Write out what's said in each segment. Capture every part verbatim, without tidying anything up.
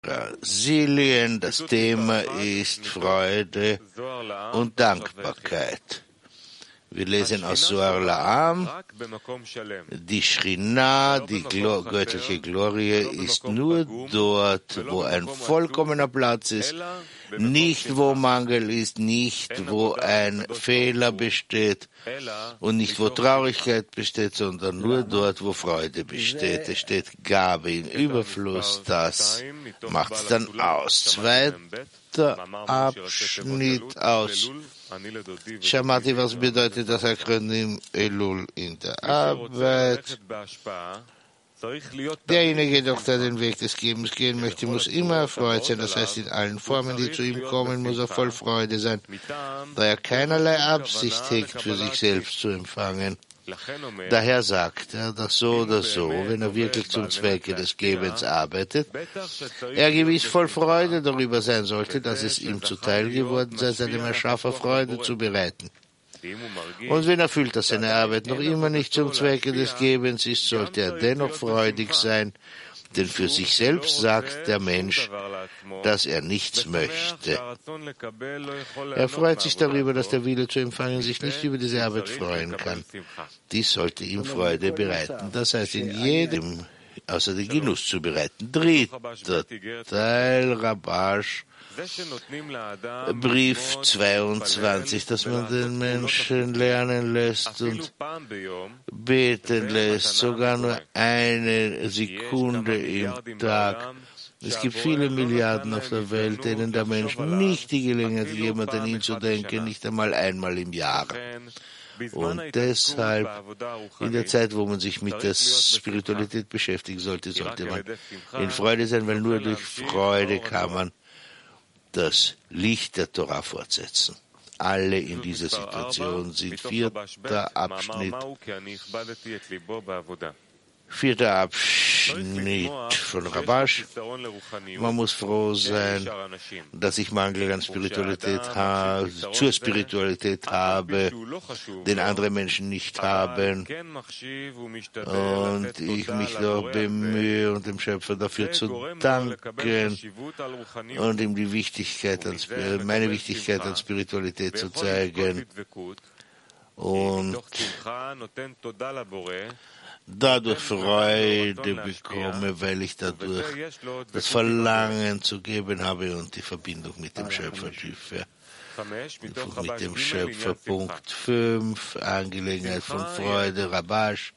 Brasilien. Das Thema ist Freude und Dankbarkeit. Wir lesen aus Zohar La'am, die Shrina, die Glo- göttliche Glorie, ist nur dort, wo ein vollkommener Platz ist, nicht wo Mangel ist, nicht wo ein Fehler besteht und nicht wo Traurigkeit besteht, sondern nur dort, wo Freude besteht. Es steht Gabe in Überfluss, das macht's dann aus. Zweiter Abschnitt aus Shamati, was bedeutet das Akronym Elul in der Arbeit? Derjenige doch, der den Weg des Gebens gehen möchte, muss immer erfreut sein, das heißt in allen Formen, die zu ihm kommen, muss er voll Freude sein, da er keinerlei Absicht hegt, für sich selbst zu empfangen. Daher sagt er, dass so oder so, wenn er wirklich zum Zwecke des Gebens arbeitet, er gewiss voll Freude darüber sein sollte, dass es ihm zuteil geworden sei, seinem Erschaffer Freude zu bereiten. Und wenn er fühlt, dass seine Arbeit noch immer nicht zum Zwecke des Gebens ist, sollte er dennoch freudig sein, denn für sich selbst sagt der Mensch, dass er nichts möchte. Er freut sich darüber, dass der Wille zu empfangen sich nicht über diese Arbeit freuen kann. Dies sollte ihm Freude bereiten. Das heißt, in jedem, außer den Genuss zu bereiten. Dritter Teil, Rabash, Brief zweiundzwanzig, dass man den Menschen lernen lässt und beten lässt, sogar nur eine Sekunde im Tag. Es gibt viele Milliarden auf der Welt, denen der Mensch nicht die Gelegenheit gegeben hat, an ihn zu denken, nicht einmal einmal im Jahr. Und deshalb, in der Zeit, wo man sich mit der Spiritualität beschäftigen sollte, sollte man in Freude sein, weil nur durch Freude kann man das Licht der Torah fortsetzen. Alle in dieser Situation sind. Vierter Abschnitt. Vierter Abschnitt von Rabash. Man muss froh sein, dass ich Mangel an Spiritualität habe, zur Spiritualität habe, den andere Menschen nicht haben. Und ich mich doch bemühe und dem Schöpfer dafür zu danken und ihm die Wichtigkeit an, meine Wichtigkeit an Spiritualität zu zeigen. Und dadurch Freude bekomme, weil ich dadurch das Verlangen zu geben habe und die Verbindung mit dem Schöpfer tiefe. Mit dem Schöpfer. Punkt fünf, Angelegenheit von Freude, Rabash.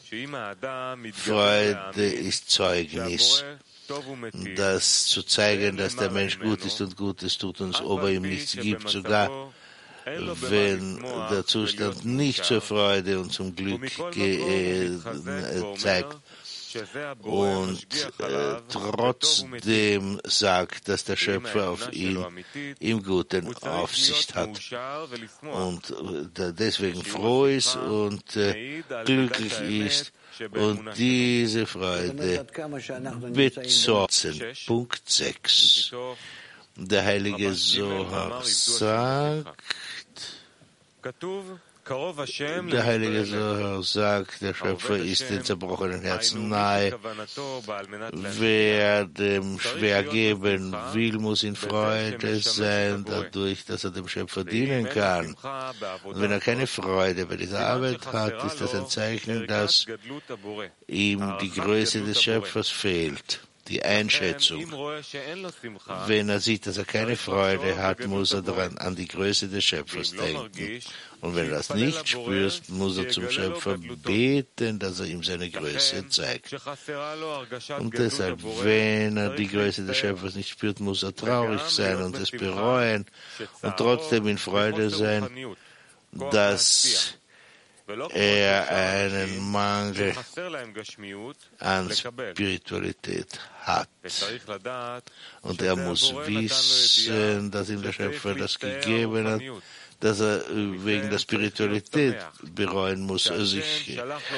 Freude ist Zeugnis. Das zu zeigen, dass der Mensch gut ist und Gutes tut uns, ob er ihm nichts gibt, sogar wenn der Zustand nicht zur Freude und zum Glück äh, zeigt und äh, trotzdem sagt, dass der Schöpfer auf ihn im Guten Aufsicht hat und äh, deswegen froh ist und äh, glücklich ist und diese Freude bezeugen. Punkt sechs. Der heilige Zohar sagt, der heilige Zohar sagt, der Schöpfer ist den zerbrochenen Herzen nahe. Wer dem schwer geben will, muss in Freude sein, dadurch, dass er dem Schöpfer dienen kann. Und wenn er keine Freude bei dieser Arbeit hat, ist das ein Zeichen, dass ihm die Größe des Schöpfers fehlt. Die Einschätzung. Wenn er sieht, dass er keine Freude hat, muss er daran an die Größe des Schöpfers denken. Und wenn er das nicht spürt, muss er zum Schöpfer beten, dass er ihm seine Größe zeigt. Und deshalb, wenn er die Größe des Schöpfers nicht spürt, muss er traurig sein und es bereuen und trotzdem in Freude sein, dass er einen Mangel an Spiritualität hat. Und er muss wissen, dass ihm der Schöpfer das gegeben hat, dass er wegen der Spiritualität bereuen muss, sich,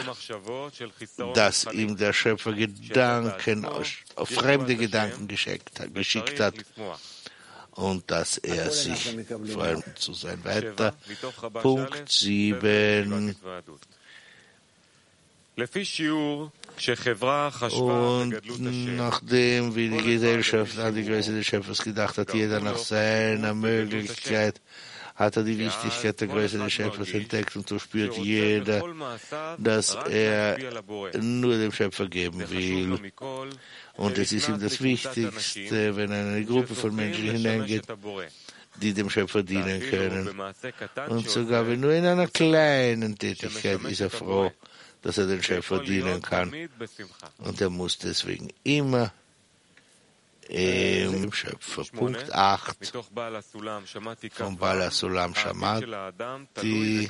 dass ihm der Schöpfer Gedanken, fremde Gedanken geschickt hat, geschickt hat. Und dass er sich freuen zu sein. Weiter. Punkt sieben. Und nachdem, wie die Gesellschaft an die Größe des Schöpfers gedacht hat, jeder nach seiner Möglichkeit, hat er die Wichtigkeit der Größe des Schöpfers entdeckt, und so spürt jeder, dass er nur dem Schöpfer geben will. Und es ist ihm das Wichtigste, wenn eine Gruppe von Menschen hineingeht, die dem Schöpfer dienen können. Und sogar wenn nur in einer kleinen Tätigkeit ist er froh, dass er den Schöpfer dienen kann. Und er muss deswegen immer im Schöpfer. Punkt acht von Bala Sulam Shamati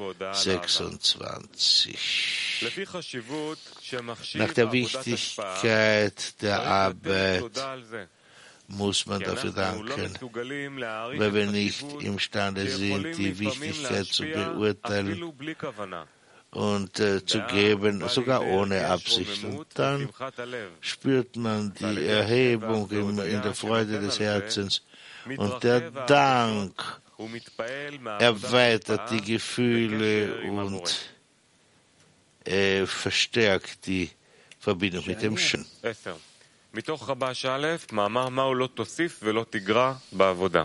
sechsundzwanzig. Nach der Wichtigkeit der Arbeit muss man dafür danken, weil wir nicht imstande sind, die Wichtigkeit zu beurteilen und äh, zu geben, sogar ohne Absicht. Und dann spürt man die Erhebung in, in der Freude des Herzens, und der Dank erweitert die Gefühle und äh, verstärkt die Verbindung mit dem Schönen. מתוך רבש א', מאמר מה הוא לא תוסיף ולא תגרע בעבודה.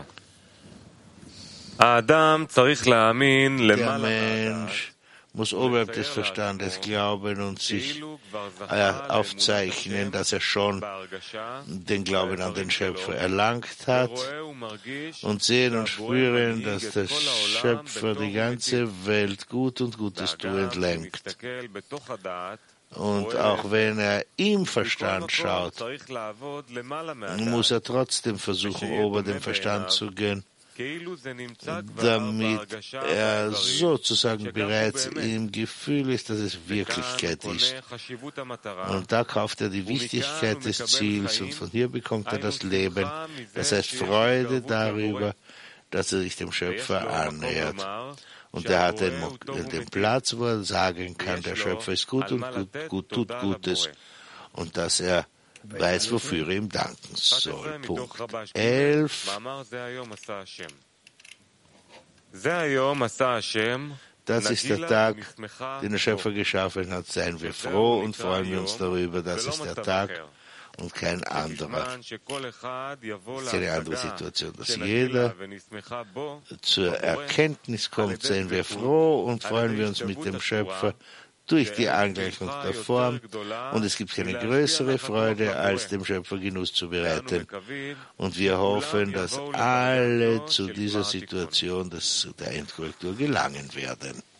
האדם צריך להאמין למעלה muss oberhalb des Verstandes glauben und sich äh, aufzeichnen, dass er schon den Glauben an den Schöpfer erlangt hat, und sehen und spüren, dass der Schöpfer die ganze Welt gut und Gutes tuend lenkt. Und auch wenn er im Verstand schaut, muss er trotzdem versuchen, ober dem Verstand zu gehen, damit er sozusagen bereits im Gefühl ist, dass es Wirklichkeit ist. Und da kauft er die Wichtigkeit des Ziels, und von hier bekommt er das Leben, das heißt Freude darüber, dass er sich dem Schöpfer annähert. Und er hat den, den Platz, wo er sagen kann, der Schöpfer ist gut und gut, gut, tut Gutes, und dass er weiß, wofür er ihm danken soll. Punkt elf. Das ist der Tag, den der Schöpfer geschaffen hat. Seien wir froh und freuen wir uns darüber. Das ist der Tag und kein anderer. Es ist eine andere Situation, dass jeder zur Erkenntnis kommt. Seien wir froh und freuen wir uns mit dem Schöpfer durch die Angleichung der Form, und es gibt keine größere Freude, als dem Schöpfer Genuss zu bereiten. Und wir hoffen, dass alle zu dieser Situation des, der Endkorrektur gelangen werden.